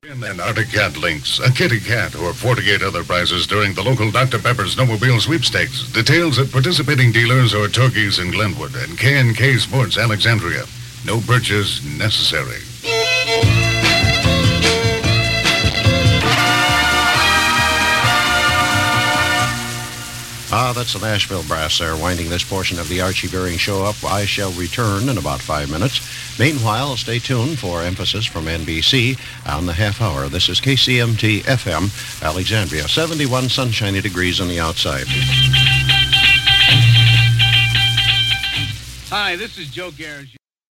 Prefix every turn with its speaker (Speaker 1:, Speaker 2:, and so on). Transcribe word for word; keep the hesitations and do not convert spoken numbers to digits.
Speaker 1: And Arctic Cat Links, a kitty cat, or forty-eight other prizes during the local Doctor Pepper's Snowmobile Sweepstakes. Details at participating dealers or turkeys in Glenwood and K and K Sports Alexandria. No purchase necessary.
Speaker 2: Ah, that's the Nashville Brass there, winding this portion of the Archie Bearing Show up. I shall return in about five minutes. Meanwhile, stay tuned for Emphasis from N B C on the half hour. This is K C M T F M, Alexandria, seventy-one sunshiny degrees on the outside.
Speaker 3: Hi, this is Joe Garris.